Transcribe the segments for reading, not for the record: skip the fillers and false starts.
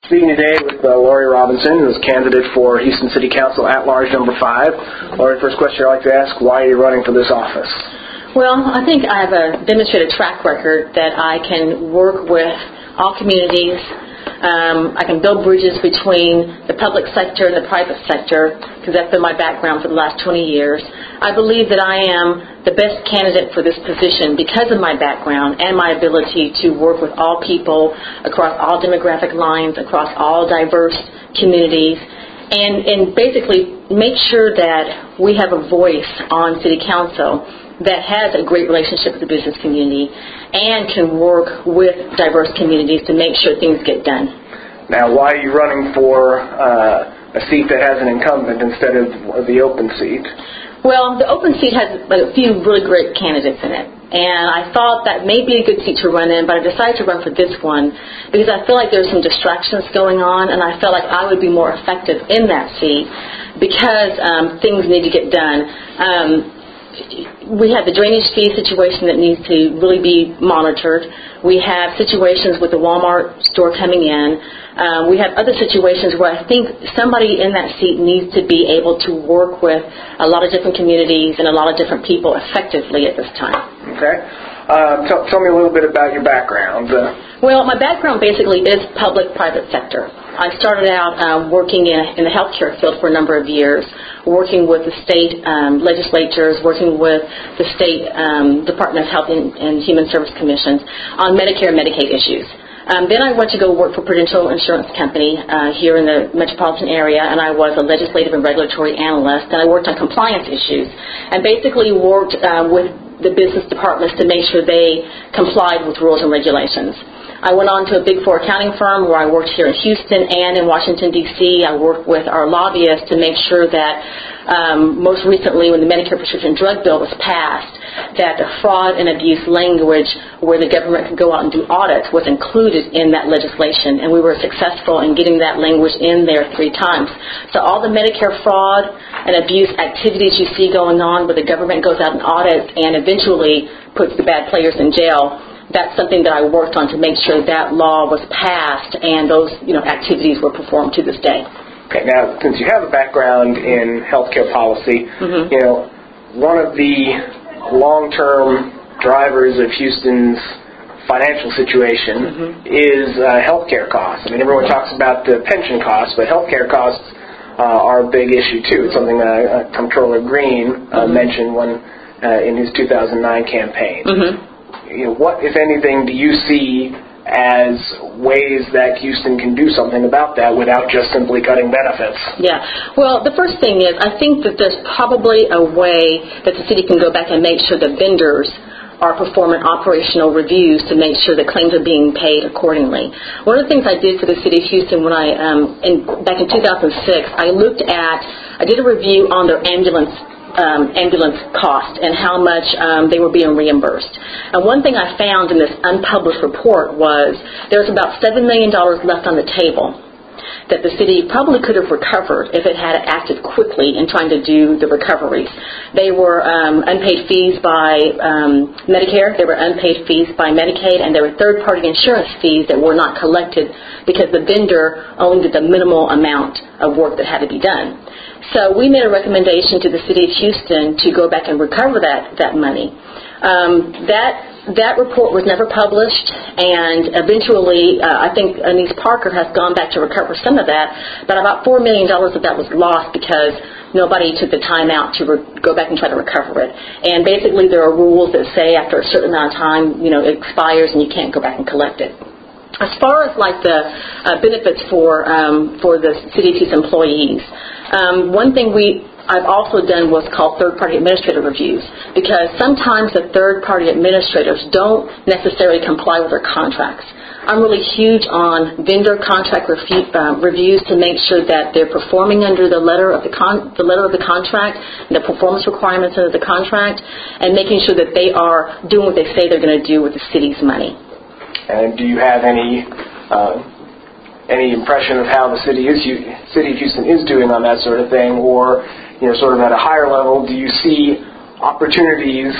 Speaking today with Lori Robinson, who is candidate for Houston City Council at-large number 5. Lori, first question I'd like to ask, why are you running for this office? Well, I think I have a demonstrated track record that I can work with all communities. I can build bridges between the public sector and the private sector, because that's been my background for the last 20 years. I believe that I am the best candidate for this position because of my background and my ability to work with all people across all demographic lines, across all diverse communities, and basically make sure that we have a voice on City Council that has a great relationship with the business community and can work with diverse communities to make sure things get done. Now, why are you running for a seat that has an incumbent instead of the open seat? Well, the open seat has a few really great candidates in it, and I thought that may be a good seat to run in, but I decided to run for this one because I feel like there's some distractions going on, and I felt like I would be more effective in that seat because things need to get done. We have the drainage fee situation that needs to really be monitored. We have situations with the Walmart store coming in. We have other situations where I think somebody in that seat needs to be able to work with a lot of different communities and a lot of different people effectively at this time. Okay. Tell me a little bit about your background. Well, my background basically is public-private sector. I started out working in the healthcare field for a number of years, working with the state legislatures, working with the state Department of Health and Human Service Commissions on Medicare and Medicaid issues. Then I went to go work for Prudential Insurance Company here in the metropolitan area, and I was a legislative and regulatory analyst, and I worked on compliance issues and basically worked with the business departments to make sure they complied with rules and regulations. I went on to a Big Four accounting firm where I worked here in Houston and in Washington, D.C. I worked with our lobbyists to make sure that most recently when the Medicare prescription drug bill was passed, that the fraud and abuse language where the government could go out and do audits was included in that legislation, and we were successful in getting that language in there 3 times. So all the Medicare fraud and abuse activities you see going on where the government goes out and audits and eventually puts the bad players in jail, that's something that I worked on to make sure that law was passed and those activities were performed to this day. Okay, now since you have a background in healthcare policy, one of the long-term drivers of Houston's financial situation is healthcare costs. I mean, everyone talks about the pension costs, but healthcare costs are a big issue too. It's something that Comptroller Green mentioned in his 2009 campaign. What, if anything, do you see as ways that Houston can do something about that without just simply cutting benefits? Yeah. Well, the first thing is I think that there's probably a way that the city can go back and make sure the vendors are performing operational reviews to make sure that claims are being paid accordingly. One of the things I did for the city of Houston when back in 2006, I did a review on their ambulance cost and how much they were being reimbursed. And one thing I found in this unpublished report was there was about $7 million left on the table that the city probably could have recovered if it had acted quickly in trying to do the recoveries. They were unpaid fees by Medicare, they were unpaid fees by Medicaid, and there were third-party insurance fees that were not collected because the vendor only did the minimal amount of work that had to be done. So we made a recommendation to the city of Houston to go back and recover that money. That report was never published, and eventually I think Anise Parker has gone back to recover some of that, but about $4 million of that was lost because nobody took the time out to go back and try to recover it. And basically there are rules that say after a certain amount of time, it expires and you can't go back and collect it. As far as like the benefits for the city of Houston employees, one thing I've also done what's called third-party administrative reviews, because sometimes the third-party administrators don't necessarily comply with their contracts. I'm really huge on vendor contract reviews to make sure that they're performing under the letter of the contract, the performance requirements under the contract, and making sure that they are doing what they say they're going to do with the city's money. And do you have any impression of how the city of Houston is doing on that sort of thing, or sort of at a higher level, do you see opportunities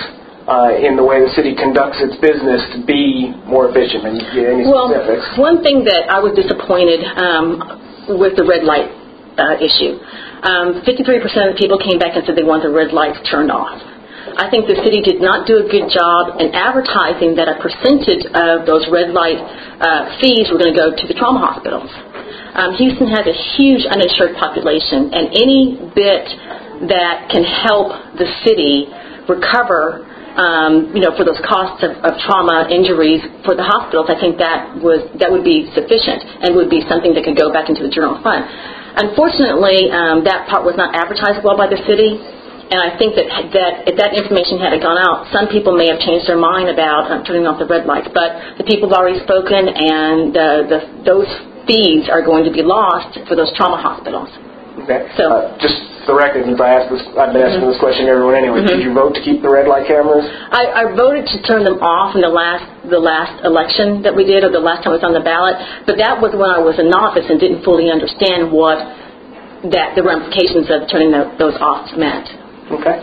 in the way the city conducts its business to be more efficient? And any specifics? Well, one thing that I was disappointed with the red light issue. 53% of the people came back and said they want the red lights turned off. I think the city did not do a good job in advertising that a percentage of those red light fees were going to go to the trauma hospitals. Houston has a huge uninsured population, and any bit that can help the city recover, for those costs of trauma injuries for the hospitals, I think that would be sufficient and would be something that could go back into the general fund. Unfortunately, that part was not advertised well by the city. And I think that if that information had gone out, some people may have changed their mind about turning off the red lights. But the people have already spoken, and those fees are going to be lost for those trauma hospitals. Okay. So, just for the record, since I've been asking this question to everyone anyway. Did you vote to keep the red light cameras? I voted to turn them off in the last election that we did, or the last time it was on the ballot. But that was when I was in office and didn't fully understand what the ramifications of turning those off meant. Okay.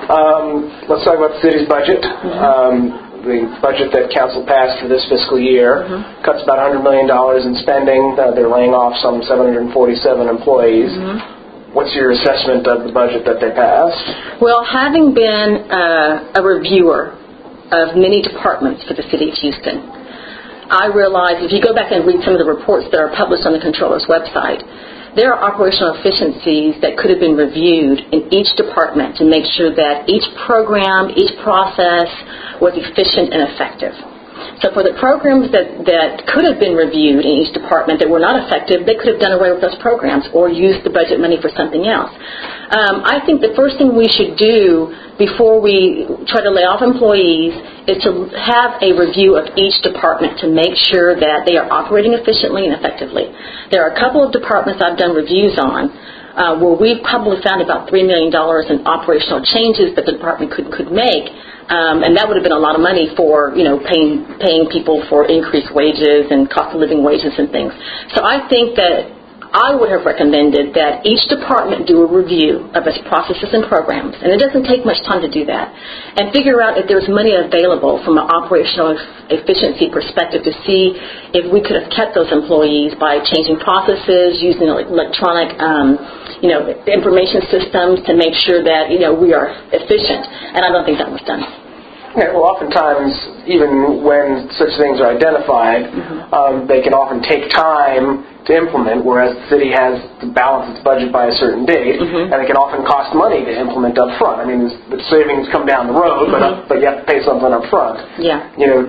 Let's talk about the city's budget. The budget that council passed for this fiscal year cuts about $100 million in spending. They're laying off some 747 employees. What's your assessment of the budget that they passed? Well, having been a reviewer of many departments for the city of Houston, I realized if you go back and read some of the reports that are published on the Comptroller's website, there are operational efficiencies that could have been reviewed in each department to make sure that each program, each process was efficient and effective. So for the programs that could have been reviewed in each department that were not effective, they could have done away with those programs or used the budget money for something else. I think the first thing we should do before we try to lay off employees is to have a review of each department to make sure that they are operating efficiently and effectively. There are a couple of departments I've done reviews on where we've probably found about $3 million in operational changes that the department could make. And that would have been a lot of money for, paying people for increased wages and cost of living wages and things. So I think that I would have recommended that each department do a review of its processes and programs, and it doesn't take much time to do that, and figure out if there's money available from an operational efficiency perspective to see if we could have kept those employees by changing processes, using electronic information systems to make sure that, we are efficient, and I don't think that was done. Yeah, well, oftentimes, even when such things are identified, they can often take time to implement, whereas the city has to balance its budget by a certain date, and it can often cost money to implement up front. I mean, the savings come down the road, but you have to pay something up front. Yeah.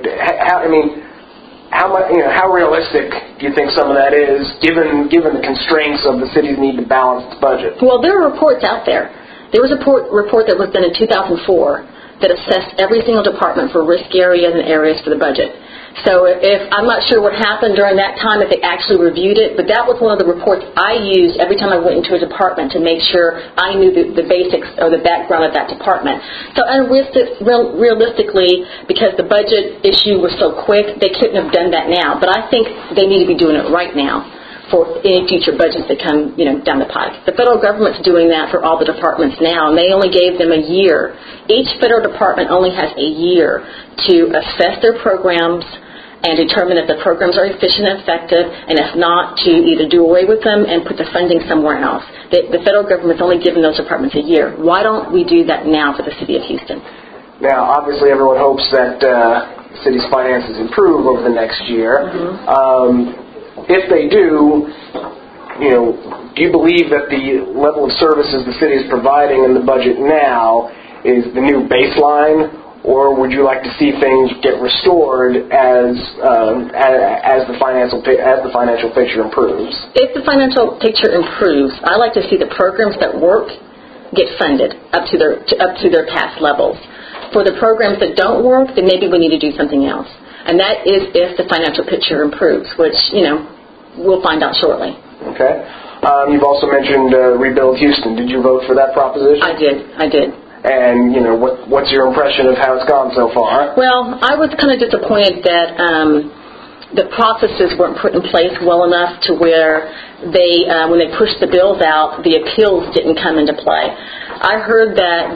How realistic do you think some of that is, given the constraints of the city's need to balance its budget? Well, there are reports out there. There was a report that was done in 2004 that assessed every single department for risk areas and areas for the budget. So I'm not sure what happened during that time if they actually reviewed it, but that was one of the reports I used every time I went into a department to make sure I knew the basics or the background of that department. So realistically, because the budget issue was so quick, they couldn't have done that now. But I think they need to be doing it right now for any future budgets that come, down the pike. The federal government's doing that for all the departments now, and they only gave them a year. Each federal department only has a year to assess their programs and determine if the programs are efficient and effective, and if not, to either do away with them and put the funding somewhere else. The federal government's only given those departments a year. Why don't we do that now for the city of Houston? Now, obviously, everyone hopes that the city's finances improve over the next year. If they do, do you believe that the level of services the city is providing in the budget now is the new baseline, or would you like to see things get restored as the financial picture improves? If the financial picture improves, I like to see the programs that work get funded up to their past levels. For the programs that don't work, then maybe we need to do something else. And that is if the financial picture improves, which, we'll find out shortly. Okay. You've also mentioned Rebuild Houston. Did you vote for that proposition? I did. And, what's your impression of how it's gone so far? Well, I was kind of disappointed that the processes weren't put in place well enough to where they, when they pushed the bills out, the appeals didn't come into play. I heard that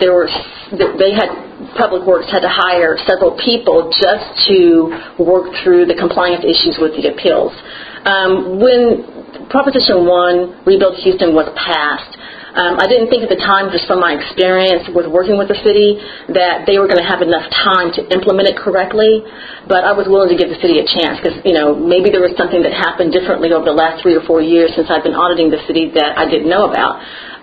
Public Works had to hire several people just to work through the compliance issues with the appeals. When Proposition 1, Rebuild Houston, was passed, I didn't think at the time, just from my experience with working with the city, that they were going to have enough time to implement it correctly. But I was willing to give the city a chance because, maybe there was something that happened differently over the last 3 or 4 years since I've been auditing the city that I didn't know about.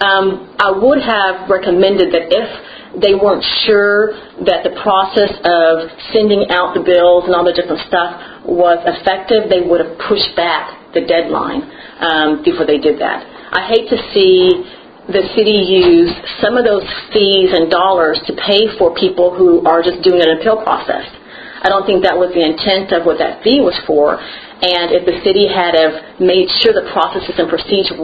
I would have recommended that if they weren't sure that the process of sending out the bills and all the different stuff was effective, they would have pushed back the deadline before they did that. I hate to see the city use some of those fees and dollars to pay for people who are just doing an appeal process. I don't think that was the intent of what that fee was for. And if the city had have made sure the processes and procedures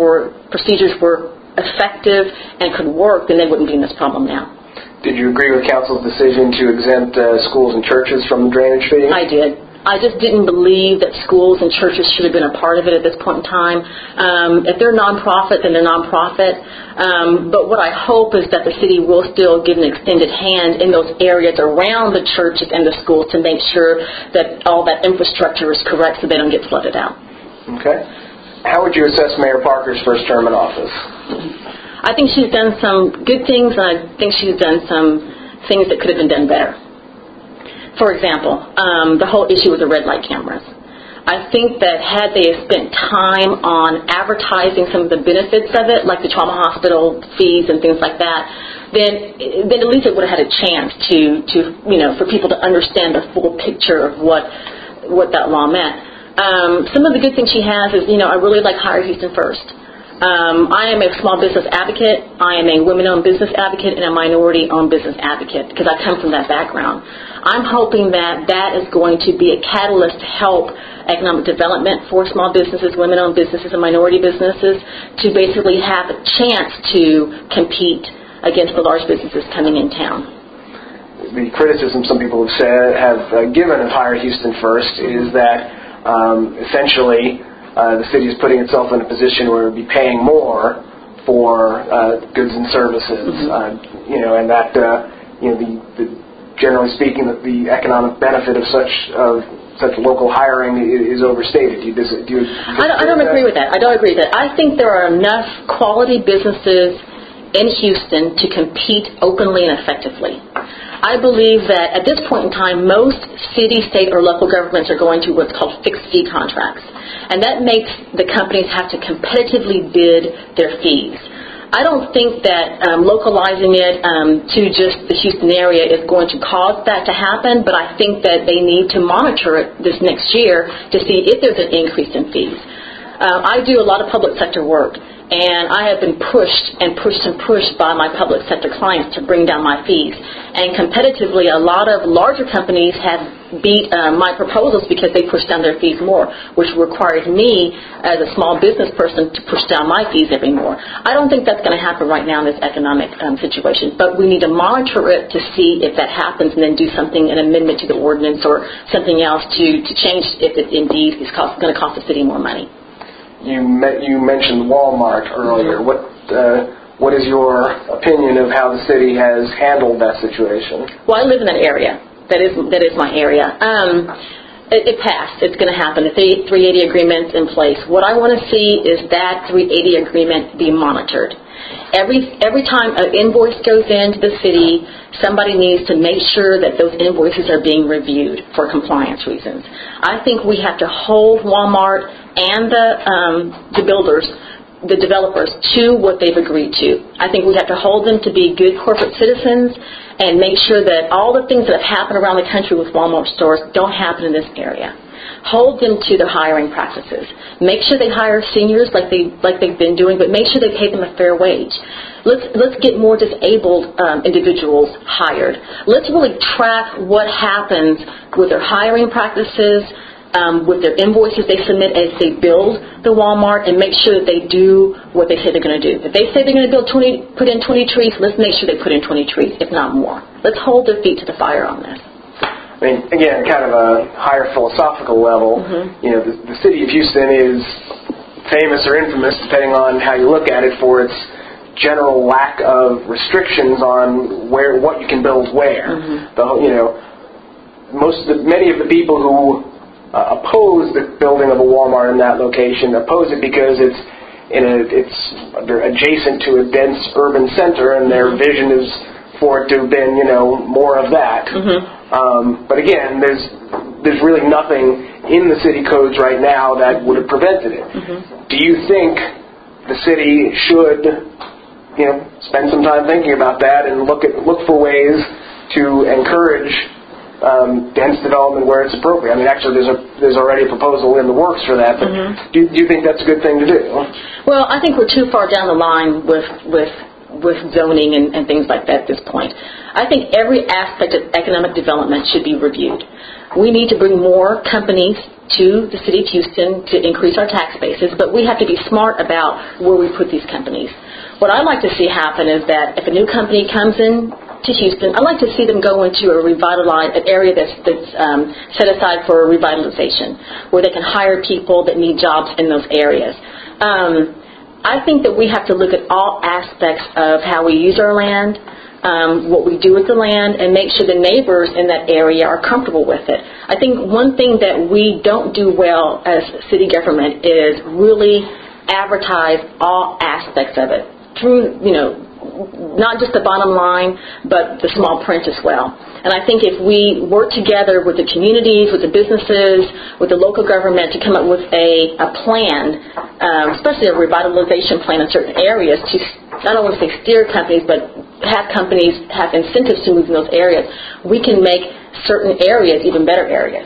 were effective and could work, then they wouldn't be in this problem now. Did you agree with council's decision to exempt schools and churches from the drainage fee? I did. I just didn't believe that schools and churches should have been a part of it at this point in time. If they're nonprofit, then they're nonprofit. But what I hope is that the city will still give an extended hand in those areas around the churches and the schools to make sure that all that infrastructure is correct so they don't get flooded out. Okay. How would you assess Mayor Parker's first term in office? I think she's done some good things, and I think she's done some things that could have been done better. For example, the whole issue with the red light cameras. I think that had they spent time on advertising some of the benefits of it, like the trauma hospital fees and things like that, then at least it would have had a chance to for people to understand the full picture of what that law meant. Some of the good things she has is, I really like Hire Houston First. I am a small business advocate, I am a women-owned business advocate, and a minority-owned business advocate because I come from that background. I'm hoping that is going to be a catalyst to help economic development for small businesses, women-owned businesses, and minority businesses to basically have a chance to compete against the large businesses coming in town. The criticism some people have given of Hire Houston First is that essentially the city is putting itself in a position where it would be paying more for goods and services, and that generally speaking, that the economic benefit of such local hiring is overstated. I don't agree with that. I don't agree with that. I think there are enough quality businesses in Houston to compete openly and effectively. I believe that at this point in time, most city, state, or local governments are going to what's called fixed fee contracts. And that makes the companies have to competitively bid their fees. I don't think that localizing it to just the Houston area is going to cause that to happen, but I think that they need to monitor it this next year to see if there's an increase in fees. I do a lot of public sector work, and I have been pushed by my public sector clients to bring down my fees. And competitively, a lot of larger companies have beat my proposals because they pushed down their fees more, which required me as a small business person to push down my fees every more. I don't think that's going to happen right now in this economic situation, but we need to monitor it to see if that happens and then do something, an amendment to the ordinance or something else to change if it indeed is going to cost the city more money. You mentioned Walmart earlier. What is your opinion of how the city has handled that situation? Well, I live in that area. That is my area. It passed. It's going to happen. The 380 agreement's in place. What I want to see is that 380 agreement be monitored. Every time an invoice goes into the city, somebody needs to make sure that those invoices are being reviewed for compliance reasons. I think we have to hold Walmart and the builders, the developers, to what they've agreed to. I think we have to hold them to be good corporate citizens and make sure that all the things that have happened around the country with Walmart stores don't happen in this area. Hold them to their hiring practices. Make sure they hire seniors like they've been doing, but make sure they pay them a fair wage. Let's get more disabled individuals hired. Let's really track what happens with their hiring practices, with their invoices they submit as they build the Walmart, and make sure that they do what they say they're going to do. If they say they're going to put in 20 trees, let's make sure they put in 20 trees, if not more. Let's hold their feet to the fire on this. I mean, again, kind of a higher philosophical level, you know, the city of Houston is famous or infamous, depending on how you look at it, for its general lack of restrictions on what you can build where. You know, many of the people who oppose the building of a Walmart in that location oppose it because it's adjacent to a dense urban center, and their vision is for it to have been, you know, more of that. But again, there's really nothing in the city codes right now that would have prevented it. Do you think the city should, you know, spend some time thinking about that and look for ways to encourage dense development where it's appropriate? I mean, actually, there's already a proposal in the works for that. But do you think that's a good thing to do? Well, I think we're too far down the line with zoning and things like that at this point. I think every aspect of economic development should be reviewed. We need to bring more companies to the city of Houston to increase our tax bases, but we have to be smart about where we put these companies. What I'd like to see happen is that if a new company comes in to Houston, I'd like to see them go into an area that's set aside for revitalization, where they can hire people that need jobs in those areas. I think that we have to look at all aspects of how we use our land, what we do with the land, and make sure the neighbors in that area are comfortable with it. I think one thing that we don't do well as city government is really advertise all aspects of it through, you know, not just the bottom line, but the small print as well. And I think if we work together with the communities, with the businesses, with the local government to come up with a plan, especially a revitalization plan in certain areas to not only say steer companies, but have companies have incentives to move in those areas, we can make certain areas even better areas.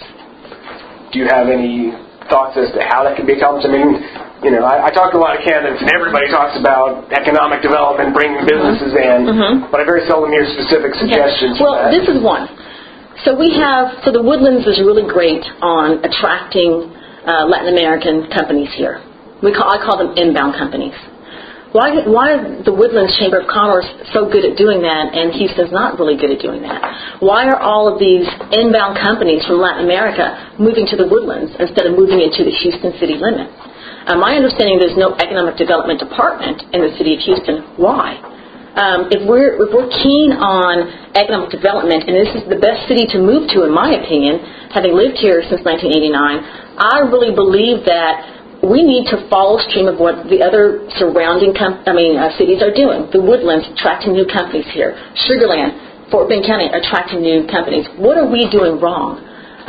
Do you have any thoughts as to how that can be accomplished? I mean, you know, I talk to a lot of candidates, and everybody talks about economic development, bringing businesses in, but I very seldom hear specific suggestions. Well, this is one. So the Woodlands is really great on attracting Latin American companies here. I call them inbound companies. Why is the Woodlands Chamber of Commerce so good at doing that, and Houston's not really good at doing that? Why are all of these inbound companies from Latin America moving to the Woodlands instead of moving into the Houston city limits? My understanding, there's no economic development department in the city of Houston. Why? If we're keen on economic development, and this is the best city to move to, in my opinion, having lived here since 1989, I really believe that we need to follow stream of what the other surrounding cities are doing. The Woodlands attracting new companies here. Sugar Land, Fort Bend County attracting new companies. What are we doing wrong?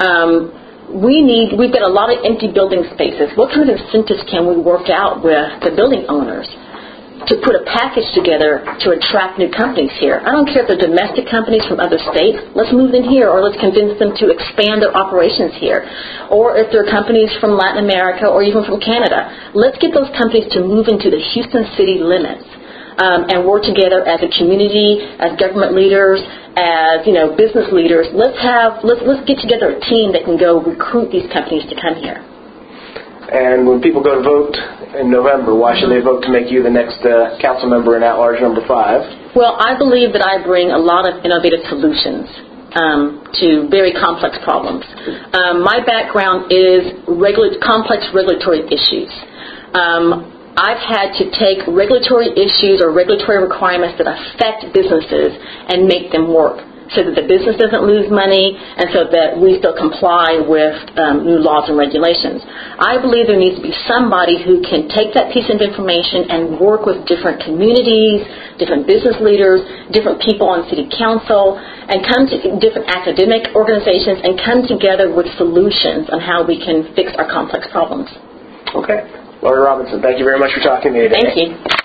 We've got a lot of empty building spaces. What kind of incentives can we work out with the building owners to put a package together to attract new companies here? I don't care if they're domestic companies from other states. Let's move them here, or let's convince them to expand their operations here. Or if they're companies from Latin America or even from Canada, let's get those companies to move into the Houston city limits. And work together as a community, as government leaders, as business leaders. Let's get together a team that can go recruit these companies to come here. And when people go to vote in November, why should they vote to make you the next council member in at-large number 5? Well, I believe that I bring a lot of innovative solutions to very complex problems. My background is complex regulatory issues. I've had to take regulatory issues or regulatory requirements that affect businesses and make them work so that the business doesn't lose money and so that we still comply with new laws and regulations. I believe there needs to be somebody who can take that piece of information and work with different communities, different business leaders, different people on city council, and come to different academic organizations and come together with solutions on how we can fix our complex problems. Okay. Lori Robinson, thank you very much for talking to me today. Thank you.